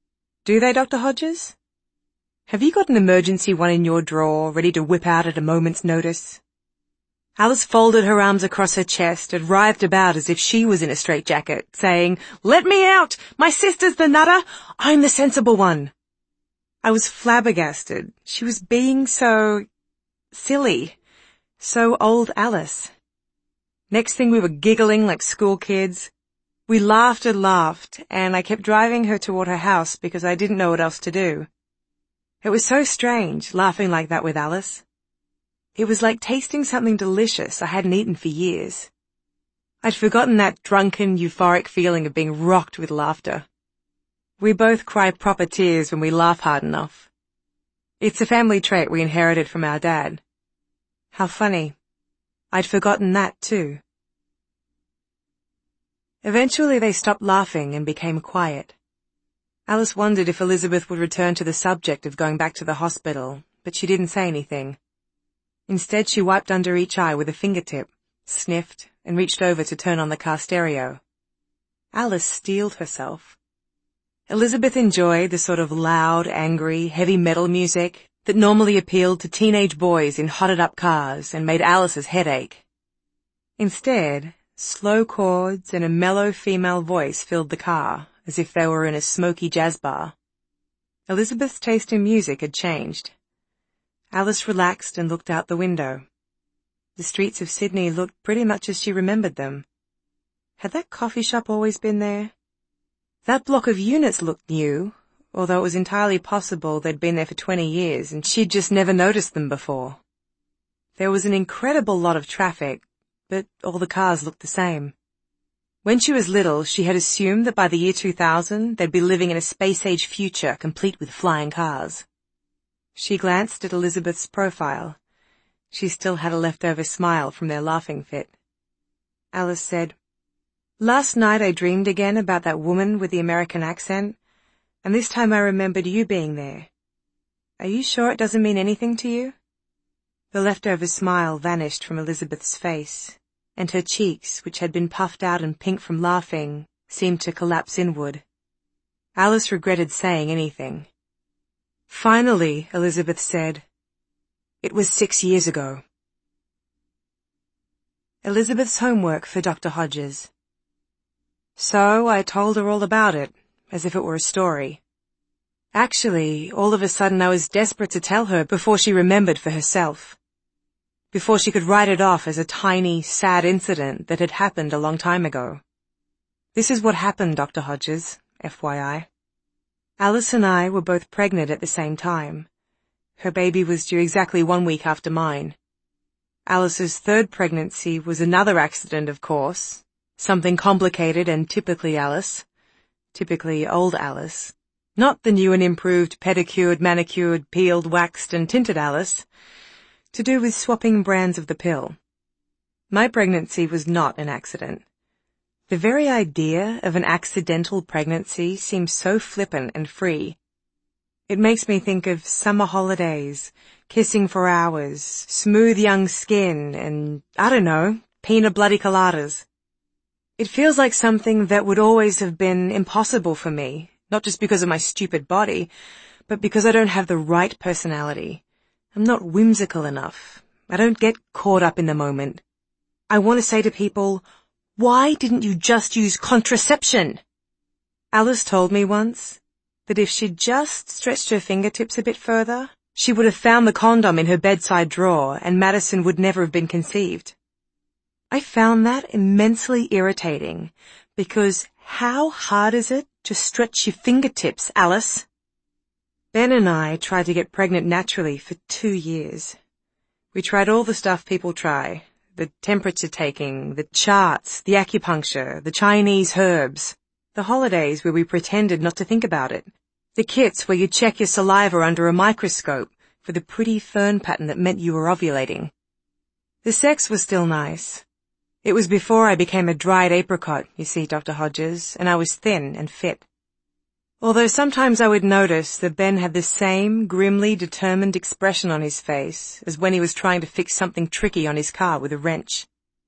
Do they, Doctor Hodges? Have you got an emergency one in your drawer, ready to whip out at a moment's notice? Alice folded her arms across her chest and writhed about as if she was in a straitjacket, saying, "Let me out! My sister's the nutter! I'm the sensible one!" I was flabbergasted. She was being so silly. So old Alice. Next thing we were giggling like school kids. We laughed and laughed, and I kept driving her toward her house because I didn't know what else to do. It was so strange, laughing like that with Alice. It was like tasting something delicious I hadn't eaten for years. I'd forgotten that drunken, euphoric feeling of being rocked with laughter. We both cry proper tears when we laugh hard enough. It's a family trait we inherited from our dad. How funny. I'd forgotten that too. Eventually they stopped laughing and became quiet. Alice wondered if Elizabeth would return to the subject of going back to the hospital, but she didn't say anything. Instead, she wiped under each eye with a fingertip, sniffed, and reached over to turn on the car stereo. Alice steeled herself. Elizabeth enjoyed the sort of loud, angry, heavy metal music that normally appealed to teenage boys in hotted-up cars and made Alice's head ache. Instead, slow chords and a mellow female voice filled the car, as if they were in a smoky jazz bar. Elizabeth's taste in music had changed. Alice relaxed and looked out the window. The streets of Sydney looked pretty much as she remembered them. Had that coffee shop always been there? That block of units looked new, although it was entirely possible they'd been there for twenty years and she'd just never noticed them before. There was an incredible lot of traffic, but all the cars looked the same. When she was little, she had assumed that by the year two thousand, they'd be living in a space-age future complete with flying cars. She glanced at Elizabeth's profile. She still had a leftover smile from their laughing fit. Alice said, "Last night I dreamed again about that woman with the American accent, and this time I remembered you being there. Are you sure it doesn't mean anything to you?" The leftover smile vanished from Elizabeth's face, and her cheeks, which had been puffed out and pink from laughing, seemed to collapse inward. Alice regretted saying anything. Finally, Elizabeth said, "It was six years ago." Elizabeth's homework for Doctor Hodges. So I told her all about it, as if it were a story. Actually, all of a sudden I was desperate to tell her before she remembered for herself. Before she could write it off as a tiny, sad incident that had happened a long time ago. This is what happened, Doctor Hodges, F Y I. Alice and I were both pregnant at the same time. Her baby was due exactly one week after mine. Alice's third pregnancy was another accident, of course. Something complicated and typically Alice. Typically old Alice. Not the new and improved pedicured, manicured, peeled, waxed and tinted Alice. To do with swapping brands of the pill. My pregnancy was not an accident. The very idea of an accidental pregnancy seems so flippant and free. It makes me think of summer holidays, kissing for hours, smooth young skin, and, I don't know, pina bloody coladas. It feels like something that would always have been impossible for me, not just because of my stupid body, but because I don't have the right personality. I'm not whimsical enough. I don't get caught up in the moment. I want to say to people, why didn't you just use contraception? Alice told me once that if she'd just stretched her fingertips a bit further, she would have found the condom in her bedside drawer and Madison would never have been conceived. I found that immensely irritating because how hard is it to stretch your fingertips, Alice? Ben and I tried to get pregnant naturally for two years. We tried all the stuff people try, the temperature taking, the charts, the acupuncture, the Chinese herbs, the holidays where we pretended not to think about it, the kits where you check your saliva under a microscope for the pretty fern pattern that meant you were ovulating. The sex was still nice. It was before I became a dried apricot, you see, Doctor Hodges, and I was thin and fit. Although sometimes I would notice that Ben had the same grimly determined expression on his face as when he was trying to fix something tricky on his car with a wrench.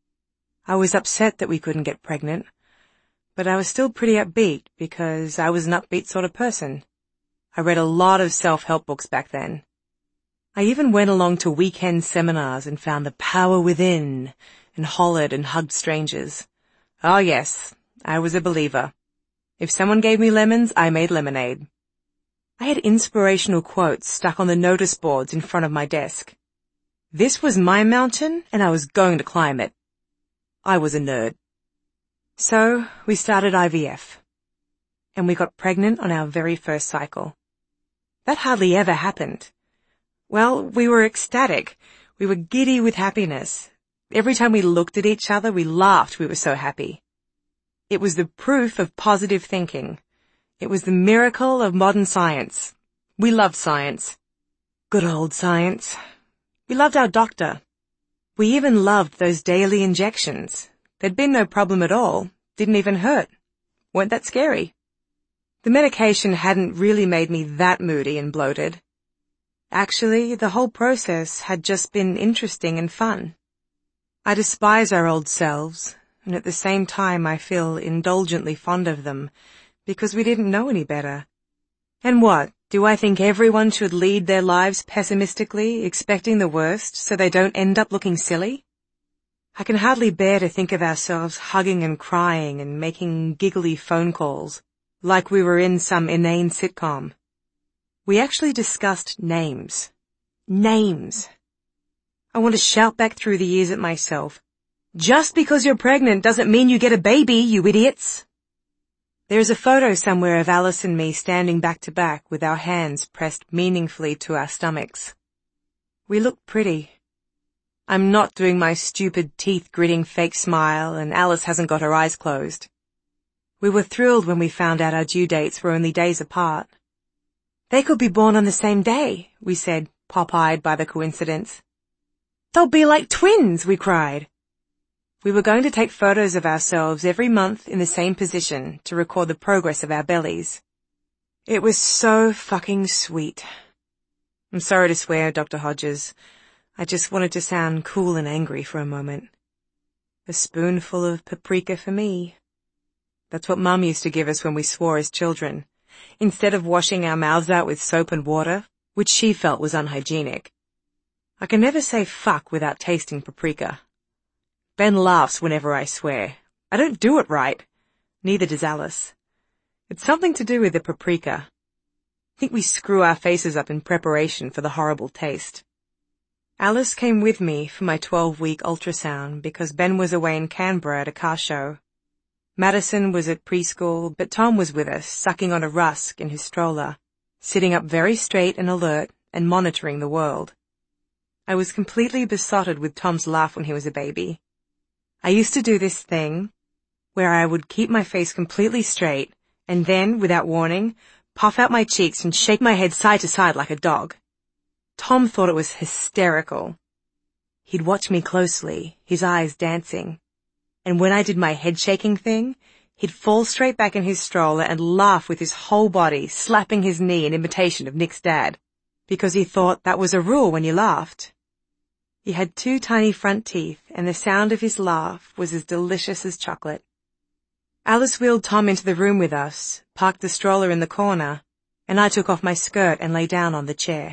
I was upset that we couldn't get pregnant, but I was still pretty upbeat because I was an upbeat sort of person. I read a lot of self-help books back then. I even went along to weekend seminars and found the power within and hollered and hugged strangers. Oh yes, I was a believer. If someone gave me lemons, I made lemonade. I had inspirational quotes stuck on the notice boards in front of my desk. This was my mountain, and I was going to climb it. I was a nerd. So, we started I V F. And we got pregnant on our very first cycle. That hardly ever happened. Well, we were ecstatic. We were giddy with happiness. Every time we looked at each other, we laughed. We were so happy. It was the proof of positive thinking. It was the miracle of modern science. We loved science. Good old science. We loved our doctor. We even loved those daily injections. There'd been no problem at all. Didn't even hurt. Weren't that scary. The medication hadn't really made me that moody and bloated. Actually, the whole process had just been interesting and fun. I despise our old selves. And at the same time I feel indulgently fond of them, because we didn't know any better. And what, do I think everyone should lead their lives pessimistically, expecting the worst, so they don't end up looking silly? I can hardly bear to think of ourselves hugging and crying and making giggly phone calls, like we were in some inane sitcom. We actually discussed names. Names. I want to shout back through the years at myself. Just because you're pregnant doesn't mean you get a baby, you idiots. There's a photo somewhere of Alice and me standing back to back with our hands pressed meaningfully to our stomachs. We look pretty. I'm not doing my stupid teeth-gritting fake smile, and Alice hasn't got her eyes closed. We were thrilled when we found out our due dates were only days apart. They could be born on the same day, we said, pop-eyed by the coincidence. They'll be like twins, we cried. We were going to take photos of ourselves every month in the same position to record the progress of our bellies. It was so fucking sweet. I'm sorry to swear, Doctor Hodges. I just wanted to sound cool and angry for a moment. A spoonful of paprika for me. That's what Mum used to give us when we swore as children, instead of washing our mouths out with soap and water, which she felt was unhygienic. I can never say fuck without tasting paprika. Ben laughs whenever I swear. I don't do it right. Neither does Alice. It's something to do with the paprika. I think we screw our faces up in preparation for the horrible taste. Alice came with me for my twelve-week ultrasound because Ben was away in Canberra at a car show. Madison was at preschool, but Tom was with us, sucking on a rusk in his stroller, sitting up very straight and alert and monitoring the world. I was completely besotted with Tom's laugh when he was a baby. I used to do this thing where I would keep my face completely straight and then, without warning, puff out my cheeks and shake my head side to side like a dog. Tom thought it was hysterical. He'd watch me closely, his eyes dancing. And when I did my head-shaking thing, he'd fall straight back in his stroller and laugh with his whole body, slapping his knee in imitation of Nick's dad. because he thought that was a rule when you laughed. He had two tiny front teeth, and the sound of his laugh was as delicious as chocolate. Alice wheeled Tom into the room with us, parked the stroller in the corner, and I took off my skirt and lay down on the chair.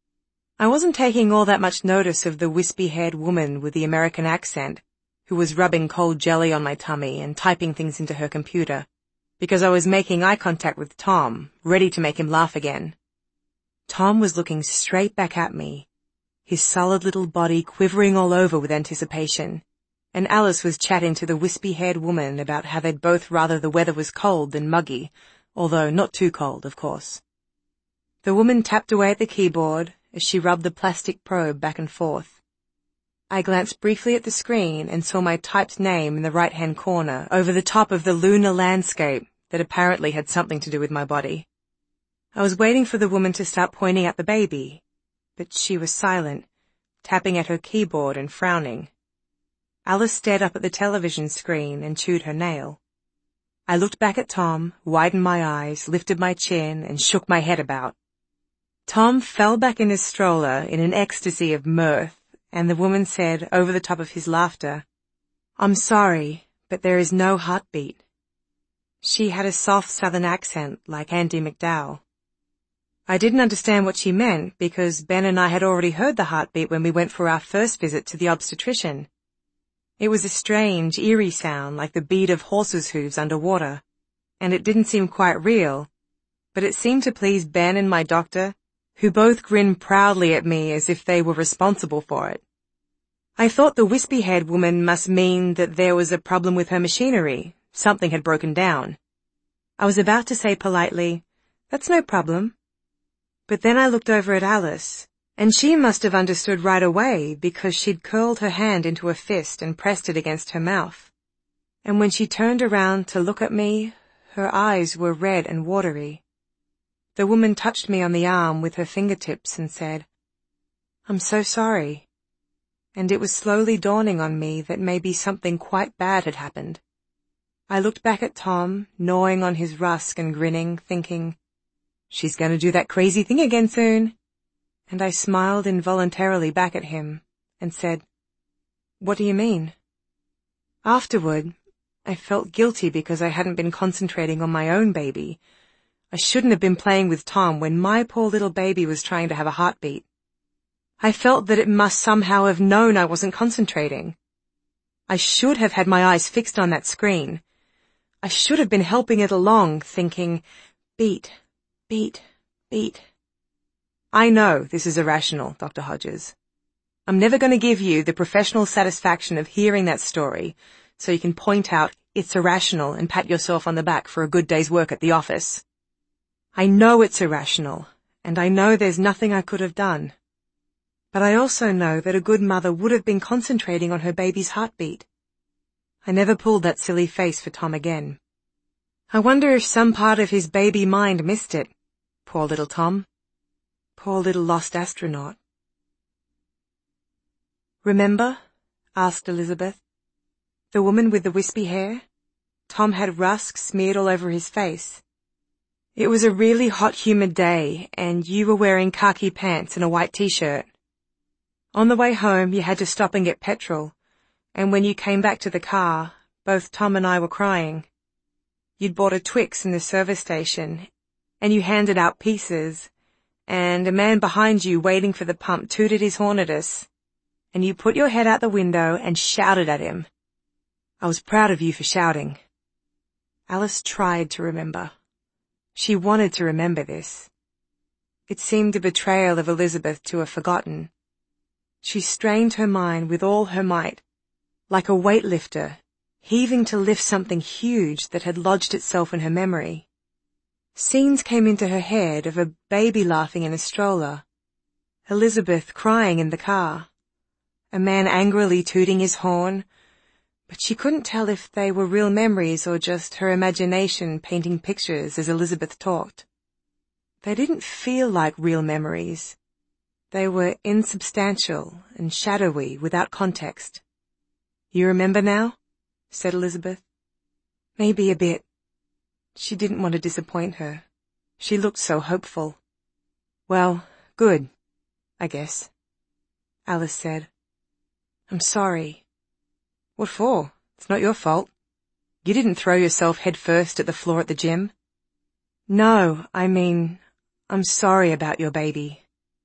I wasn't taking all that much notice of the wispy-haired woman with the American accent who was rubbing cold jelly on my tummy and typing things into her computer, because I was making eye contact with Tom, ready to make him laugh again. Tom was looking straight back at me, his solid little body quivering all over with anticipation, and Alice was chatting to the wispy-haired woman about how they'd both rather the weather was cold than muggy, although not too cold, of course. The woman tapped away at the keyboard as she rubbed the plastic probe back and forth. I glanced briefly at the screen and saw my typed name in the right-hand corner over the top of the lunar landscape that apparently had something to do with my body. I was waiting for the woman to start pointing at the baby, but she was silent, tapping at her keyboard and frowning. Alice stared up at the television screen and chewed her nail. I looked back at Tom, widened my eyes, lifted my chin, and shook my head about. Tom fell back in his stroller in an ecstasy of mirth, and the woman said, over the top of his laughter, "I'm sorry, but there is no heartbeat." She had a soft southern accent like Andie MacDowell. I didn't understand what she meant because Ben and I had already heard the heartbeat when we went for our first visit to the obstetrician. It was a strange, eerie sound like the beat of horses' hooves underwater, and it didn't seem quite real, but it seemed to please Ben and my doctor, who both grinned proudly at me as if they were responsible for it. I thought the wispy-haired woman must mean that there was a problem with her machinery, something had broken down. I was about to say politely, "That's no problem." But then I looked over at Alice, and she must have understood right away because she'd curled her hand into a fist and pressed it against her mouth. And when she turned around to look at me, her eyes were red and watery. The woman touched me on the arm with her fingertips and said, "I'm so sorry." And it was slowly dawning on me that maybe something quite bad had happened. I looked back at Tom, gnawing on his rusk and grinning, thinking, "She's going to do that crazy thing again soon." And I smiled involuntarily back at him and said, "What do you mean?" Afterward, I felt guilty because I hadn't been concentrating on my own baby. I shouldn't have been playing with Tom when my poor little baby was trying to have a heartbeat. I felt that it must somehow have known I wasn't concentrating. I should have had my eyes fixed on that screen. I should have been helping it along, thinking, beat, beat, beat. I know this is irrational, Doctor Hodges. I'm never going to give you the professional satisfaction of hearing that story so you can point out it's irrational and pat yourself on the back for a good day's work at the office. I know it's irrational, and I know there's nothing I could have done. But I also know that a good mother would have been concentrating on her baby's heartbeat. I never pulled that silly face for Tom again. I wonder if some part of his baby mind missed it. Poor little Tom. Poor little lost astronaut. "Remember?" asked Elizabeth. "The woman with the wispy hair? Tom had rusk smeared all over his face. It was a really hot, humid day, and you were wearing khaki pants and a white t-shirt. On the way home, you had to stop and get petrol, and when you came back to the car, both Tom and I were crying. You'd bought a Twix in the service station, and you handed out pieces, and a man behind you waiting for the pump tooted his horn at us, and you put your head out the window and shouted at him. I was proud of you for shouting." Alice tried to remember. She wanted to remember this. It seemed a betrayal of Elizabeth to have forgotten. She strained her mind with all her might, like a weightlifter, heaving to lift something huge that had lodged itself in her memory. Scenes came into her head of a baby laughing in a stroller, Elizabeth crying in the car, a man angrily tooting his horn, but she couldn't tell if they were real memories or just her imagination painting pictures as Elizabeth talked. They didn't feel like real memories. They were insubstantial and shadowy without context. "You remember now?" said Elizabeth. "Maybe a bit." She didn't want to disappoint her. She looked so hopeful. "Well, good, I guess, Alice said. I'm sorry. What for? It's not your fault. You didn't throw yourself head first at the floor at the gym. No, I mean, I'm sorry about your baby.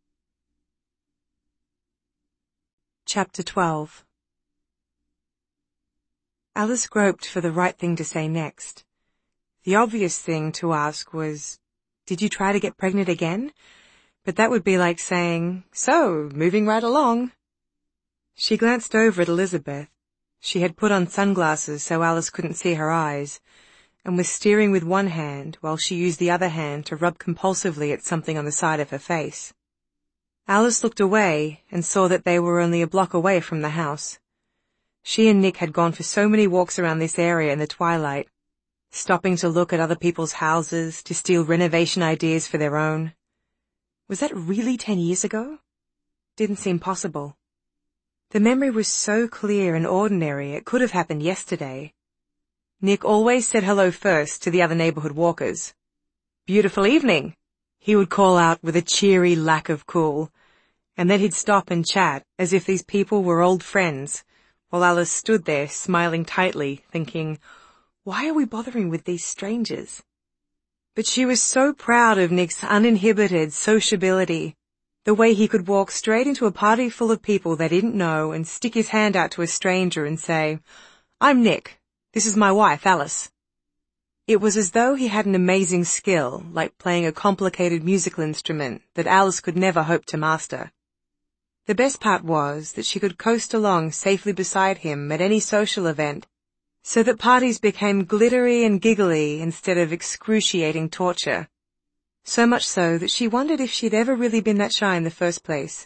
Chapter twelve. Alice groped for the right thing to say next. The obvious thing to ask was, did you try to get pregnant again? But that would be like saying, so, moving right along. She glanced over at Elizabeth. She had put on sunglasses so Alice couldn't see her eyes, and was steering with one hand while she used the other hand to rub compulsively at something on the side of her face. Alice looked away and saw that they were only a block away from the house. She and Nick had gone for so many walks around this area in the twilight, stopping to look at other people's houses, to steal renovation ideas for their own. Was that really ten years ago? Didn't seem possible. The memory was so clear and ordinary it could have happened yesterday. Nick always said hello first to the other neighborhood walkers. Beautiful evening, he would call out with a cheery lack of cool, and then he'd stop and chat as if these people were old friends, while Alice stood there smiling tightly, thinking, why are we bothering with these strangers? But she was so proud of Nick's uninhibited sociability, the way he could walk straight into a party full of people they didn't know and stick his hand out to a stranger and say, I'm Nick. This is my wife, Alice. It was as though he had an amazing skill, like playing a complicated musical instrument that Alice could never hope to master. The best part was that she could coast along safely beside him at any social event, so that parties became glittery and giggly instead of excruciating torture. So much so that she wondered if she'd ever really been that shy in the first place.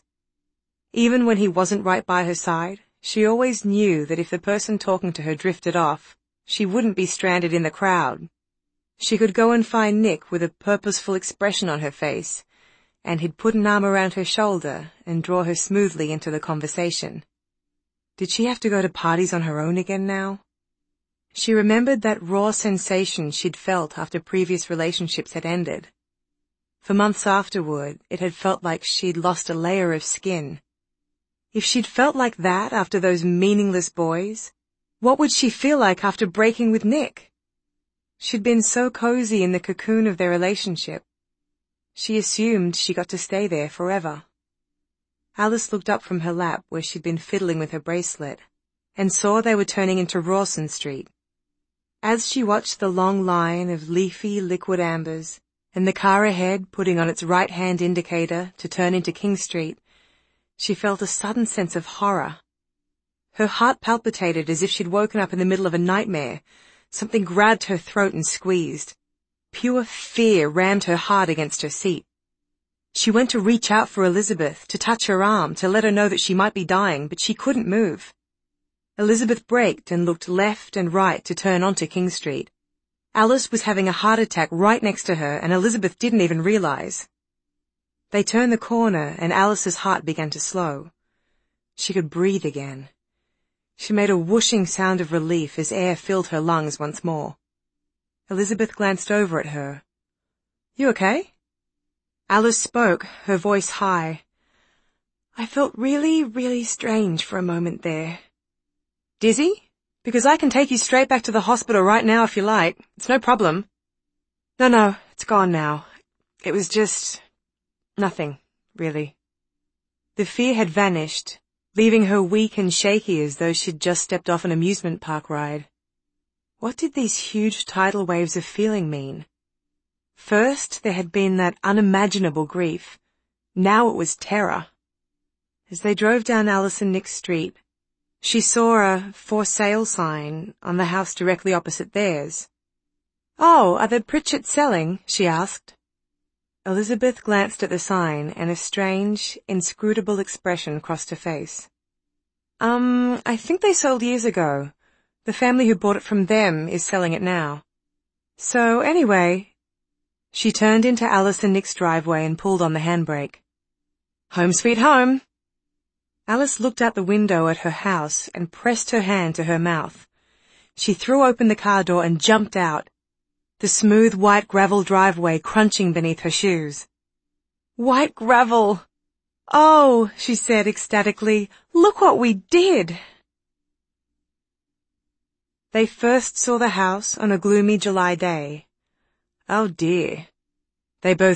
Even when he wasn't right by her side, she always knew that if the person talking to her drifted off, she wouldn't be stranded in the crowd. She could go and find Nick with a purposeful expression on her face, and he'd put an arm around her shoulder and draw her smoothly into the conversation. Did she have to go to parties on her own again now? She remembered that raw sensation she'd felt after previous relationships had ended. For months afterward, it had felt like she'd lost a layer of skin. If she'd felt like that after those meaningless boys, what would she feel like after breaking with Nick? She'd been so cozy in the cocoon of their relationship. She assumed she got to stay there forever. Alice looked up from her lap where she'd been fiddling with her bracelet, and saw they were turning into Rawson Street. As she watched the long line of leafy liquid ambers, and the car ahead putting on its right-hand indicator to turn into King Street, she felt a sudden sense of horror. Her heart palpitated as if she'd woken up in the middle of a nightmare. Something grabbed her throat and squeezed. Pure fear rammed her heart against her seat. She went to reach out for Elizabeth, to touch her arm, to let her know that she might be dying, but she couldn't move. Elizabeth braked and looked left and right to turn onto King Street. Alice was having a heart attack right next to her, and Elizabeth didn't even realize. They turned the corner, and Alice's heart began to slow. She could breathe again. She made a whooshing sound of relief as air filled her lungs once more. Elizabeth glanced over at her. You okay? Alice spoke, her voice high. I felt really, really strange for a moment there. Dizzy? Because I can take you straight back to the hospital right now if you like. It's no problem. No, no, it's gone now. It was just nothing, really. The fear had vanished, leaving her weak and shaky as though she'd just stepped off an amusement park ride. What did these huge tidal waves of feeling mean? First, there had been that unimaginable grief. Now it was terror. As they drove down Alice and Nick Street, she saw a for sale sign on the house directly opposite theirs. Oh, are the Pritchetts selling? She asked. Elizabeth glanced at the sign, and a strange, inscrutable expression crossed her face. Um, I think they sold years ago. The family who bought it from them is selling it now. So, anyway, she turned into Alice and Nick's driveway and pulled on the handbrake. Home sweet home. Alice looked out the window at her house and pressed her hand to her mouth. She threw open the car door and jumped out, the smooth white gravel driveway crunching beneath her shoes. White gravel! Oh, she said ecstatically, look what we did! They first saw the house on a gloomy July day. Oh dear. They both